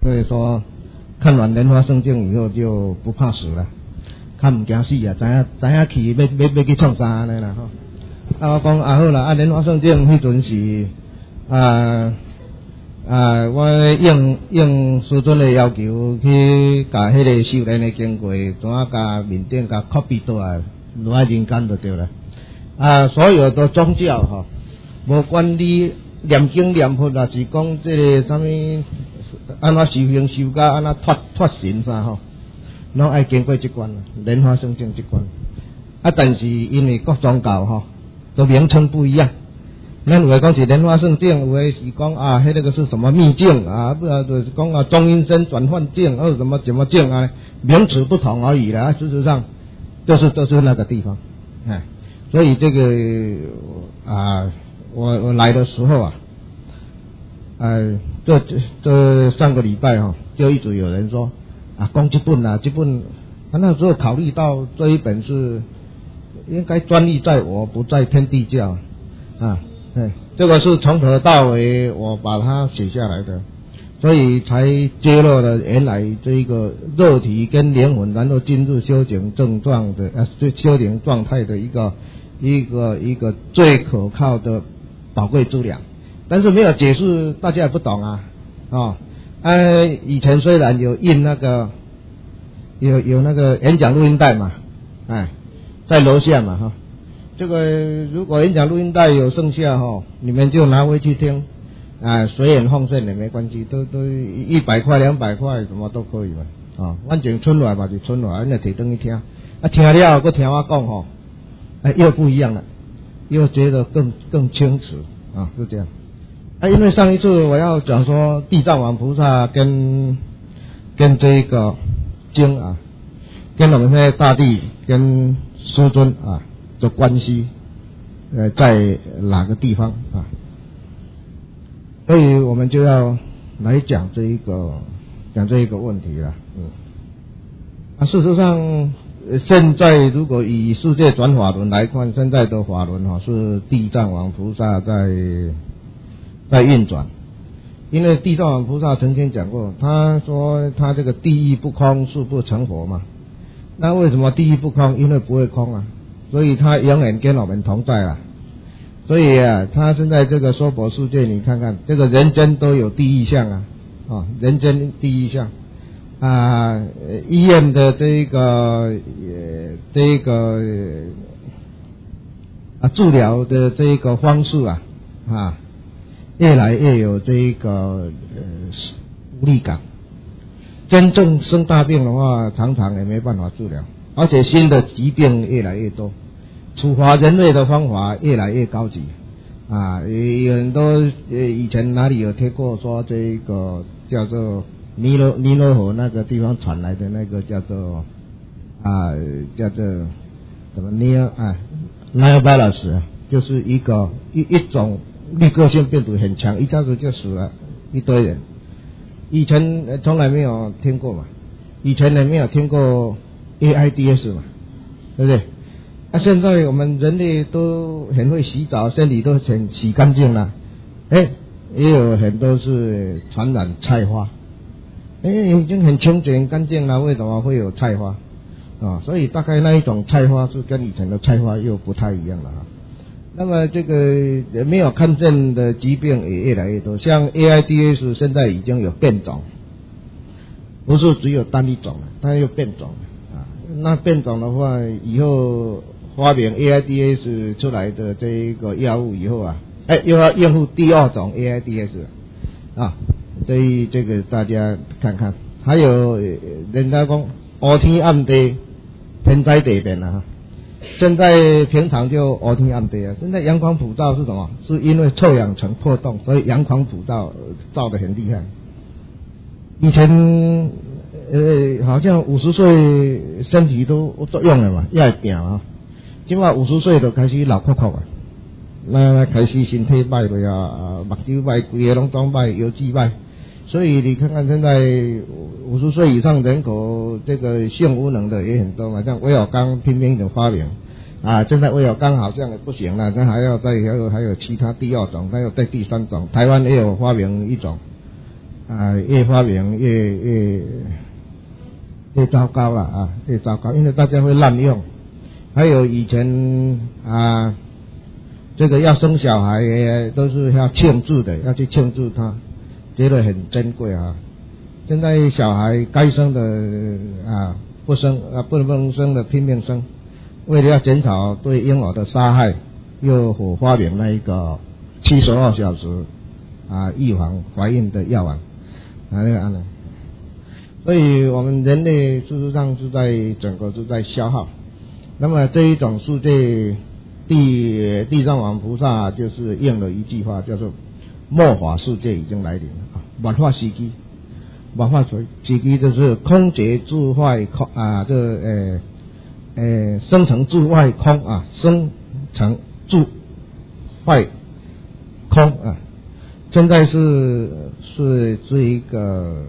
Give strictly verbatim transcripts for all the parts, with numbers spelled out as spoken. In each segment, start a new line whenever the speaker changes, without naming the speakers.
所以说看完莲花圣境以后就不怕死了，看唔惊死啊，知影知影去要要要去创啥安尼啦吼。啊，我讲啊好啦，啊莲花圣境迄阵是啊啊，我应应师尊的要求去甲迄个修炼的经过，怎啊甲面顶甲 copy 倒来，落喺人间就对了。啊，所有的宗教吼，无管你念经念佛，还是讲这个什么安怎修行修甲安怎脱脱神啥吼，拢爱经过这关莲花圣境这关。啊，但是因为各宗教吼，都名称不一样。咱有诶讲是莲花圣境，有诶是讲啊，迄、那个是什么秘境啊，不然就是讲啊中阴身转换境，或者什么什么境啊，名词不同而已啦。事实上，就是都是那个地方，哎，所以这个啊，我我来的时候啊，呃，这这上个礼拜哈、哦，就一直有人说啊，讲这本啊，这本，啊那时候考虑到这一本是应该专利在我，不在天地教啊。对，这个是从头到尾我把它写下来的，所以才揭露了原来这一个肉体跟灵魂，然后进入修行症状的啊，修行状态的一个一个一个最可靠的宝贵资料。但是没有解释，大家也不懂啊啊！呃，以前虽然有印那个有有那个演讲录音带嘛，哎，在楼下嘛哈。这个如果演讲录音带有剩下哈，你们就拿回去听，啊，随缘奉献也没关系，都都一百块、两百块什么都可以嘛，啊，反正春来嘛就春来，你提灯一听，啊，听了又听我讲吼，哎，又不一样了，又觉得更更清楚啊，就这样。啊，因为上一次我要讲说地藏王菩萨跟跟这个经啊，跟我们现在大地跟师尊啊。的关系，呃，在哪个地方啊？所以我们就要来讲这一个讲这一个问题了。嗯，啊，事实上，现在如果以世界转法轮来看，现在的法轮哈是地藏王菩萨在在运转，因为地藏王菩萨曾经讲过，他说他这个地狱不空，誓不成佛嘛。那为什么地狱不空？因为不会空啊。所以他永远跟我们同在啊，所以啊，他现在这个娑婆世界，你看看这个人间都有地狱相啊，啊，人间地狱相啊，医院的这个呃这个啊治疗的这个方式啊啊，越来越有这个呃无力感，真正生大病的话，常常也没办法治疗。而且新的疾病越来越多，处罚人类的方法越来越高级啊！有很多呃以前哪里有听过说这个叫做尼罗尼罗河那个地方传来的那个叫做啊叫做什么尼尔啊 Nile virus， 就是一个一一种滤过性病毒很强，一下子就死了一堆人。以前从来没有听过嘛，以前也没有听过。A I D S 嘛，对不对？那、啊、现在我们人类都很会洗澡，身体都很洗干净了，哎，也有很多是传染菜花，哎，已经很清洁很干净了，为什么会有菜花啊？所以大概那一种菜花是跟以前的菜花又不太一样了啊。那么这个没有看见的疾病也越来越多，像 A I D S 现在已经有变种，不是只有单一种了，它有变种了。那变种的话，以后发明 A I D S 出来的这一个药物以后啊，哎，又要应付第二种 A I D S 啊，所以这个大家看看。还有人家讲黑天暗地，天灾地变啊，现在平常就黑天暗地啊，现在阳光普照是什么？是因为臭氧层破洞，所以阳光普照照得很厉害。以前。呃，好像五十岁身体都作用了嘛，也会病啊。今嘛五十岁就开始老壳壳啊，那开始身体歹了啊，目睭歹，规个拢装歹，腰肌歹。所以你看看现在五十岁以上人口，这个性无能的也很多嘛，像威尔刚拼命的发明啊，现在威尔刚好像也不行了，那还要再还有还有其他第二种，还有再第三种，台湾也有发明一种。 啊越发明越越越糟糕了啊，越糟糕，因为大家会滥用。还有以前啊，这个要生小孩都是要庆祝的，要去庆祝他，觉得很珍贵啊。现在小孩该生的啊不生啊，不能生的拼命生，为了要减少对婴儿的杀害，又发明那一个七十二小时啊预防怀孕的药丸啊，那个啊，所以我们人类事实上是在整个是在消耗。那么这一种世界，地地藏王菩萨就是应了一句话，叫做末法世界已经来临了啊，末法时期，末法时期就是空劫自坏空啊，这呃呃生成自坏空啊，生成自坏空啊，现在是是这一个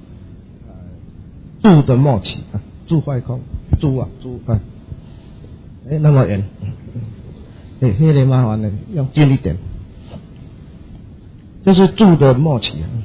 呃住的末期啊，住坏空，住啊住啊。哎，那么远，哎，有点麻烦了，要近一点。这是住的末期啊。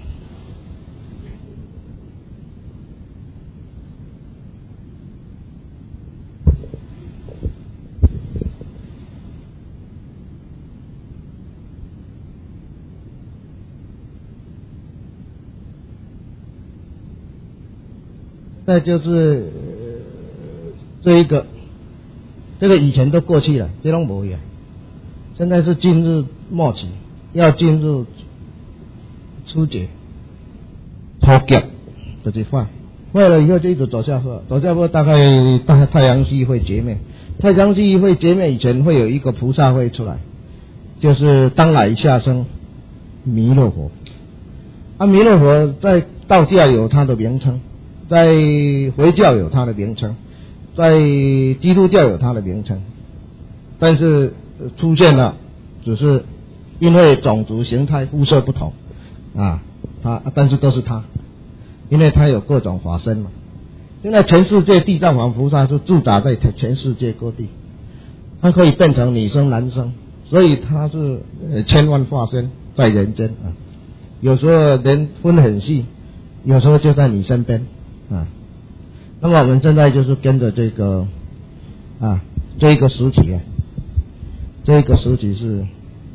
那就是这一个。这个以前都过去了，这种没有，现在是进入末期，要进入初阶，初级就是坏，坏了以后就一直走下坡，走下坡大概大太阳系会绝灭，太阳系会绝灭以前会有一个菩萨会出来，就是当来下生弥勒佛，啊，弥勒佛在道教有他的名称，在回教有他的名称。在基督教有它的名称，但是出现了，只是因为种族形态肤色不同啊，他但是都是他，因为他有各种法身嘛。现在全世界地藏王菩萨是驻扎在全世界各地，他可以变成女生男生，所以他是千万化身在人间啊。有时候人分很细，有时候就在你身边啊。那么我们现在就是跟着这个啊，这个时期啊，这个时期是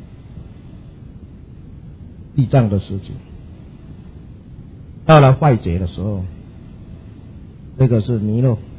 地藏的时期。到了坏劫的时候，这个是弥勒。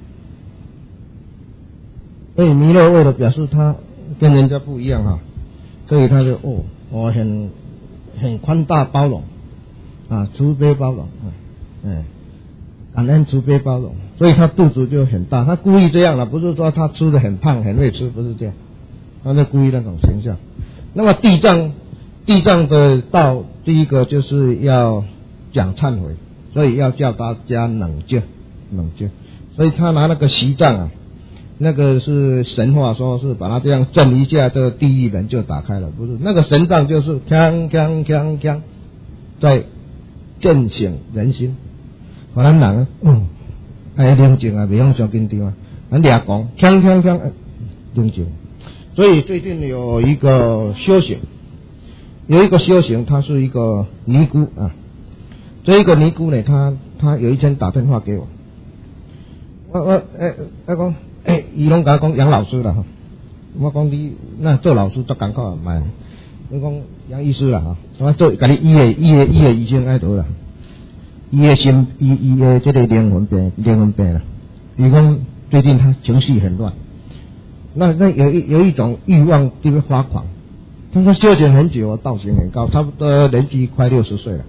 所以弥勒为了表示他跟人家不一样哈、啊，所以他就哦，我很很宽大包容啊，慈悲包容啊，嗯。感恩慈悲包容，所以他肚子就很大，他故意这样了，不是说他吃的很胖很会吃，不是这样，他就故意那种形象。那么地藏地藏的道，第一个就是要讲忏悔，所以要叫大家冷静冷静，所以他拿那个席杖啊，那个是神话说是把他这样震一下，这个地狱门就打开了，不是那个神杖就是锵锵锵锵在震醒人心。我咱人嗯，哎冷静啊，袂用伤紧张啊。咱俩讲，锵锵锵，冷静。所以最近有一个修行，有一个修行，他是一个尼姑啊。这一个尼姑呢，他他有一天打电话给我，我我诶，我讲诶，伊拢甲我讲杨老师啦哈。我讲你那做老师足艰苦啊，买。我讲杨医师啦哈，我做甲你医的医的医的医生爱倒啦。伊的心，伊伊的这个灵魂病，灵魂病了。伊讲最近他情绪很乱，那那有一有一种欲望就会发狂。他说修行很久，道行很高，差不多年纪快六十岁了。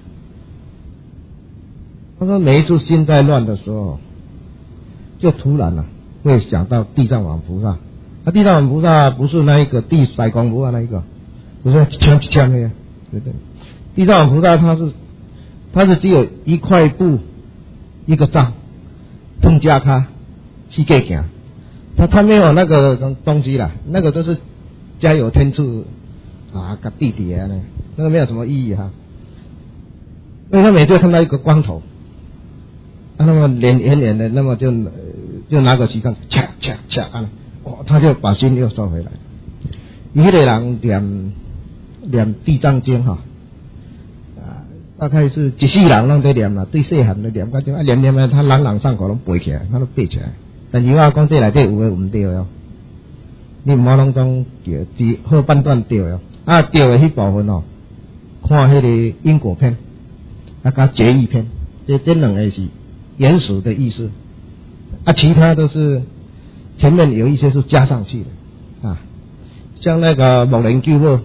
他说每一次心在乱的时候，就突然了、啊、会想到地藏王菩萨。那、啊、地藏王菩萨不是那一个地塞光菩萨那一个，不是枪枪的，对对。地藏王菩萨他是。它是只有一块布，一个杖，通加卡，膝盖行。它它没有那个东西啦，那个都是加油添醋啊，个弟弟啊，那个没有什么意义哈。因为他每次看到一个光头，啊、那么脸圆圆的，那么就就拿个锡杖，掐掐掐啊，哦，他就把心又收回来。一个人念念地藏经哈。 大概是一世人拢在念啦，对细汉在念，反正啊念念啊，他朗朗上口拢背起来，他都背起来。但是我讲这内底有诶唔对哦，你唔好拢讲对，只后半段对哦，啊对诶迄部分哦，看迄个因果篇，啊加结义篇，这这两个是原始的意思，啊其他都是前面有一些是加上去的啊，像那个某人救我，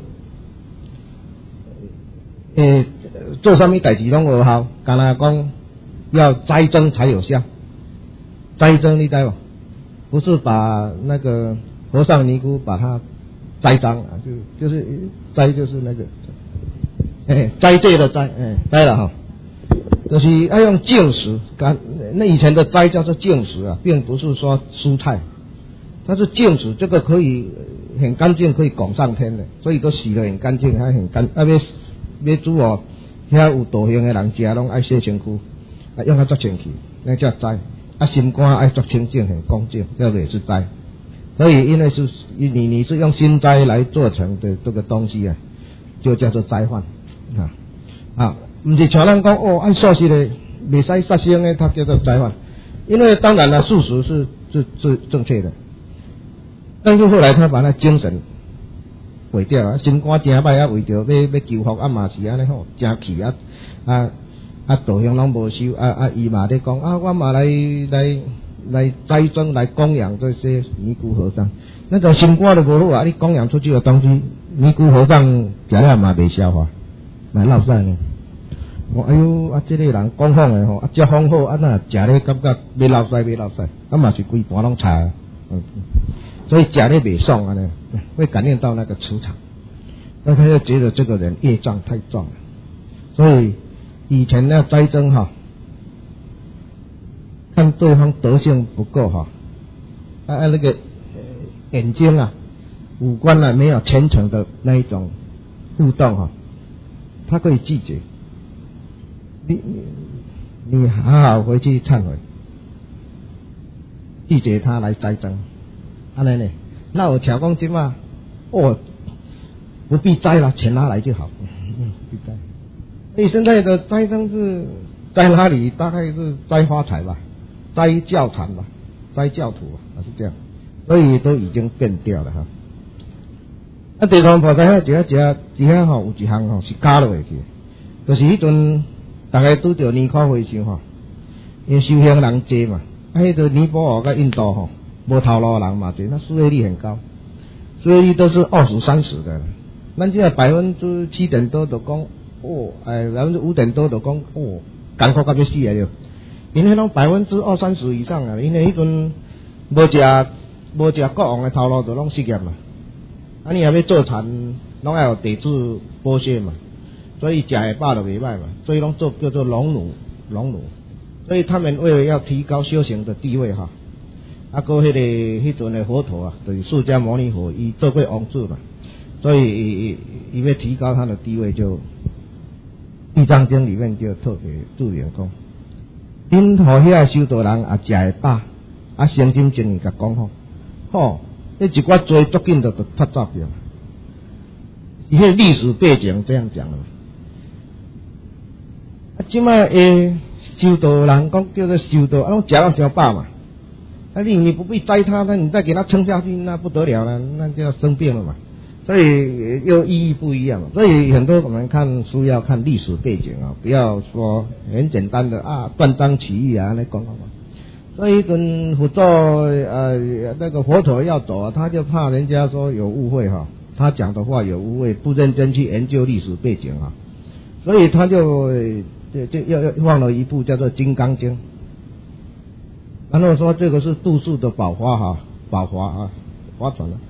诶做什么代志拢无效，干那讲要斋僧才有效。斋僧你知道不是把那个和尚尼姑把它栽赃啊，就就是斋就是那个，哎斋戒的斋，哎斋了哈，就是要用净食，干那以前的斋叫做净食啊，并不是说蔬菜，它是净食，这个可以很干净，可以拱上天的，所以都洗得很干净，还很干，啊要要煮哦，遐有道行的人食拢爱洗身躯，啊用它做清气，那叫斋。啊，心肝爱做清净很恭敬，这个也是斋。所以因为是你你是用心斋来做成的这个东西啊，就叫做斋饭啊啊，不是像人讲哦，按素食的未使杀生的，它叫做斋饭。因为当然了，素食是是是正确的，但是后来他把那精神毁掉了，心肝真歹啊，为着要要求福啊嘛是安尼吼，真气啊啊。啊，道行拢无修，啊啊，伊嘛咧讲啊，我嘛来来来斋僧来供养这些尼姑和尚，那种心肝都无好啊！你供养出去的东西，尼姑和尚食了嘛袂消化，嘛落屎呢。我哎呦，啊，这个人讲好诶吼，啊，遮丰好，啊那食咧感觉要落屎要落屎，啊嘛是规盘拢柴，嗯，所以食咧袂爽啊呢，会感应到那个磁场，那他就觉得这个人业障太重了，所以。以前那斋僧哈，看对方德性不够哈，啊那个、呃、眼睛啊、五官啊没有虔诚的那一种互动哈，他可以拒绝。你你你好好回去忏悔，拒绝他来斋僧，安尼呢？那我巧讲今嘛，哦，不必斋了，钱拿来就好，嗯，不必斋。所以现在的斋僧是在哪里？大概是斋发财吧，斋教禅吧，斋教徒啊，是这样，所以都已经变掉了哈。啊，地藏菩萨遐一遐一遐一遐吼，有一项吼是加落去，就是迄阵大家拄着年考会上吼，因为修行人多嘛，啊，迄个尼泊尔跟印度吼，无头路人嘛多，那失业率很高，失业率都是二十三十的，咱现在百分之七点多都讲。哦，哎，百分之五点多就讲哦，艰苦到要死啊！就，因为拢百分之二三十以上啊，因为迄阵无食无食国王的头路，就拢失业嘛。啊，你还要做田，拢要有地主剥削嘛，所以食会饱就袂歹嘛，所以拢做叫做农奴，农奴。所以他们为了要提高修行的地位哈，啊，个迄个迄阵的佛陀啊，就是释迦牟尼佛，伊做过王子嘛，所以伊伊要提高他的地位就。地藏经里面就特别注明讲，恁互遐修道人也食会饱，啊诚心诚意甲讲好，吼，迄一寡罪足紧就就脱走掉，伊迄历史背景这样讲的嘛。啊，即卖诶修道人讲叫做修道，啊，拢食到伤饱嘛，啊你你不必摘他，那你再给他撑下去，那不得了了，那就要生病了嘛。所以又意义不一样，所以很多我们看书要看历史背景啊，不要说很简单的啊断章取义啊那讲嘛。所以跟佛陀呃那个佛陀要走啊，他就怕人家说有误会哈，他讲的话有误会，不认真去研究历史背景啊，所以他就就就要要放了一部叫做《金刚经》，然后说这个是度数的宝华哈，宝华啊，划船了。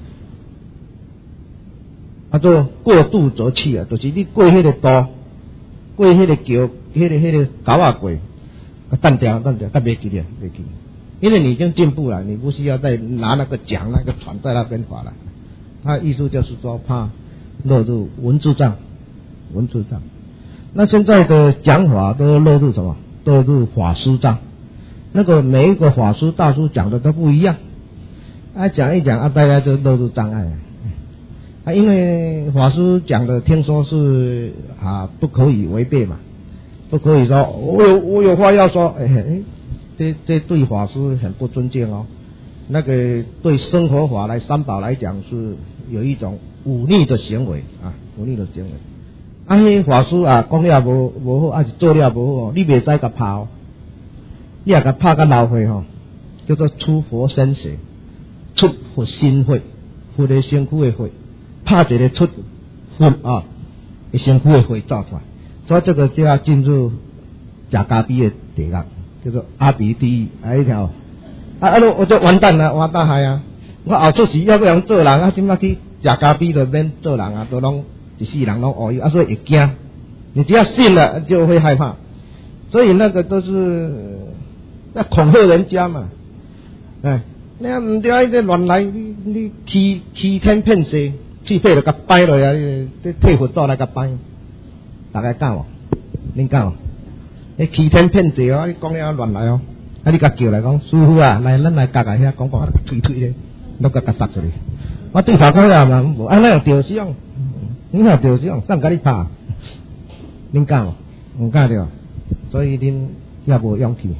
啊，做过渡则去啊，就是你过迄个渡，过迄个桥，迄、那个迄、那个沟啊过，啊，淡掉淡掉，它别记了，别记，因为你已经进步了，你不需要再拿那个桨那个船在那边划了。他意思就是说，怕落入文字障，文字障。那现在的讲法都落入什么？落入法师障。那个每一个法师大叔讲的都不一样，啊，讲一讲啊，大家就落入障碍了。啊，因为法师讲的听说是啊不可以违背嘛， 不可以说我有我有话要说，哎、欸，这这对法师很不尊敬哦。那个对生活法来三宝来讲是有一种忤逆的行为啊，忤逆的行为。啊，迄法师啊，讲了无无好，啊是做了无好，你袂使甲拍哦，你若甲拍甲老血吼，叫做出佛身血，出佛心血，佛的身躯的血，拍一个出佛啊，身躯的血走出来，所以这个就要进入假咖啡的地狱，叫做阿鼻地狱啊一条。啊！啊！我就完蛋了，完蛋害啊！我后出时要不要做人啊？怎么去食咖啡就免做人啊？都拢一世人拢学伊，啊所以会惊。你只要信了就会害怕，所以那个都是要恐吓人家嘛。哎，你唔对，这乱来，你你欺欺天骗世，去配就甲掰落来，这替佛祖来甲掰，大家敢无？恁敢无？你欺天骗世哦！你讲了乱来哦！啊！你甲叫来讲，师傅啊，来，咱来夹下遐讲讲，推推咧，拢甲甲杀出去。我对头讲啦，无安尼样着相，你若着相，怎甲你拍？恁敢无？唔敢着，所以恁也无勇气。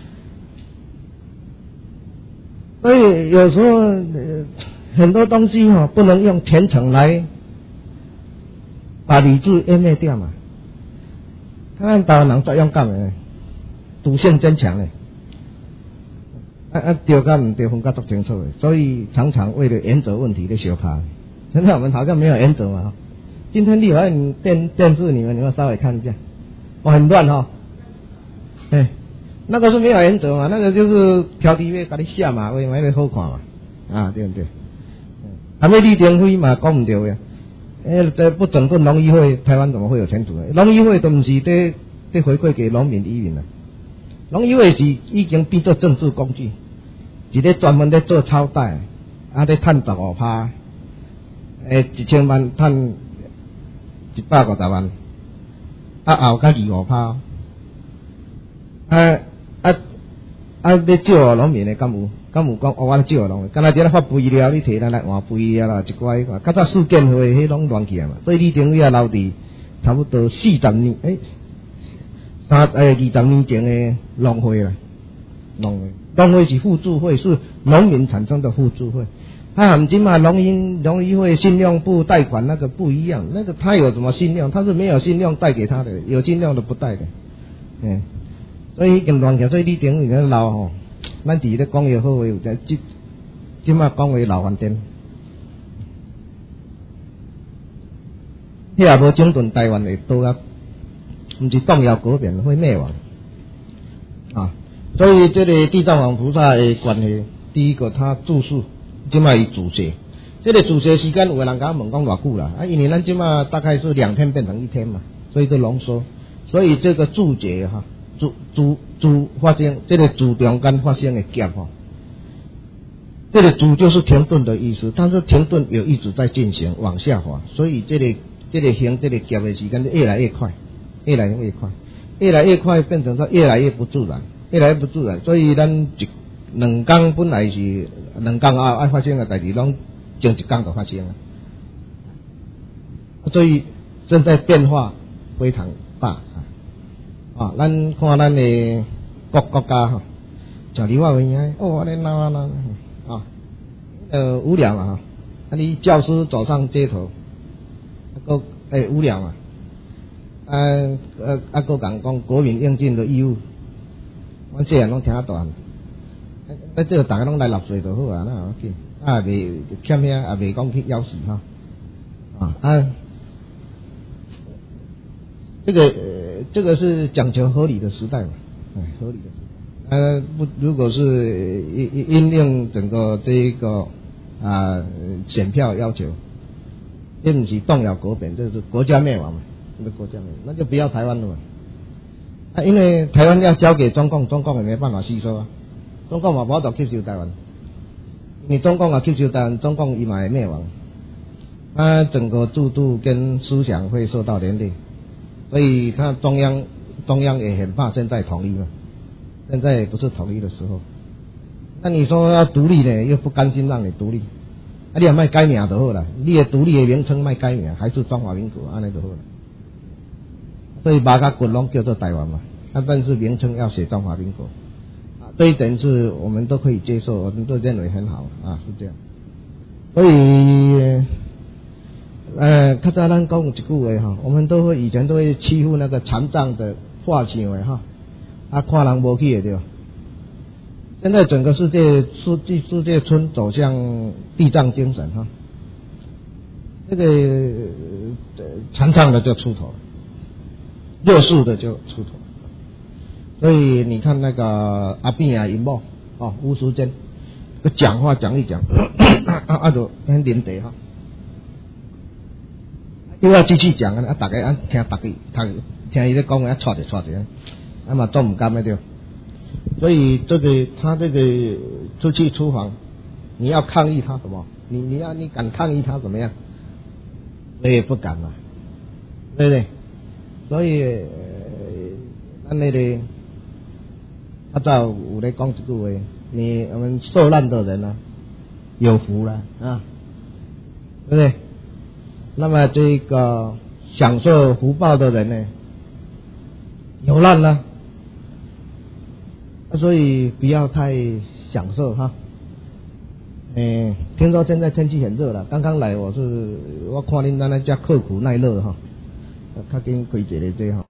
所以有时候、呃、很多东西哈、哦，不能用虔诚来把理智湮灭掉嘛。看台湾人最勇敢的，赌性真强的。啊啊，对跟唔对分甲足清楚的，所以常常为了原则问题在相拍。现在我们好像没有原则嘛。今天立法院电电视里面，你们稍微看一下，哦，很乱哈、哦。哎，那个是没有原则嘛，那个就是挑题位给你下马威嘛，那个好看嘛，啊对不对？还没李登辉嘛，讲唔对呀。哎，这不整顿农议会，台湾怎么会有前途呢？农议会都唔是在在回馈给农民移民啊，农议会是已经变作政治工具。一个专门在做超贷，啊，在赚十五趴，诶，一千万赚一百五十万，啊后加二五趴，啊啊啊，要照农民的敢有？敢有讲哦，我照农民，敢若只咧发肥料，你摕咱来换肥料啦，一寡个，较早四建会迄拢乱起啊嘛，所以李登辉啊留伫差不多四十年，诶，三诶二十年前的农会啦，农会。农会是互助会，是农民产生的互助会。他喊今嘛农民农议会信用部贷款那个不一样，那个他有什么信用？他是没有信用贷给他的，有信用的不贷的。嗯，所以跟乱起，所以你等于个老吼，咱伫咧工业好话有在即今嘛讲为老饭店，迄也无整顿台湾的都啊，毋是动摇国变会灭亡啊。所以这个地藏王菩萨的关系，第一个他住宿，即卖伊主写，这个主写时间有个人甲问讲偌久啦，啊，因为咱即卖大概是两天变成一天嘛，所以就浓缩，所以这个注解哈，注注注发生，这个注中间发生的 gap 哈，这个注就是停顿的意思，但是停顿有一直在进行往下滑，所以这个这个行这个 gap 的时间就越来越快，越来越快，越来越快变成说越来越不自然。越来越不自然，所以咱一两天本来是两天后爱发生的代志，拢前一天就发生了，所以正在变化非常大啊！啊，咱看咱的各国家哈，像李华文啊，哦，那那那啊，呃，无聊嘛哈，啊，你教师走上街头，个诶无聊嘛，啊呃啊个讲讲国民应尽的义务。阮这样拢听得大，啊，这个大家拢来纳税就好啊，那要紧，啊，袂欠遐，也袂讲去要死哈，啊啊，这个、呃、这个是讲求合理的时代嘛，哎，合理的时代，呃，不，如果是因因应整个这一个啊选票要求，这不是动摇国本，这是国家灭亡嘛，这个国家灭亡，那就不要台湾了嘛。啊，因为台湾要交给中共，中共也没办法吸收啊。中共嘛无法度吸收台湾，因为中共啊吸收台湾，中共伊嘛会灭亡，啊，整个制度跟思想会受到连累，所以他中央中央也很怕现在统一嘛，现在不是统一的时候。那你说要独立呢，又不甘心让你独立，啊，你也卖改名就好了，你的独立的名称卖改名，还是中华民国，安尼就好了。 所以马甲骨拢叫做台湾嘛，啊，但是名称要写中华民国，啊，这一点是我们都可以接受，我们都认为很好啊，是这样。所以，呃，较早咱讲有一句话哈，我们都会以前都会欺负那个残障的画像的哈，啊，看人无去的对吧？现在整个世界世界世界村走向地藏精神哈，这个呃残障的就出头了。弱势的就出头，所以你看那个阿扁啊、尹某哦、吴淑珍，个讲话讲一讲，啊啊就很连地哈，又要继续讲啊，大家啊听大家听听伊咧讲啊，错着错着，啊嘛总唔甘的对，所以这个他这个出去出访，你要抗议他什么？你你要你敢抗议他怎么样？我也不敢嘛，对不对？所以，咱那个较早有咧讲一句话，你我们受难的人啊，有福了啊，对不对？那么这个享受福报的人呢，有难了，所以不要太享受哈。诶，听说现在天气很热了，刚刚来我是我看恁那那家刻苦耐热哈，较紧开一个这哈。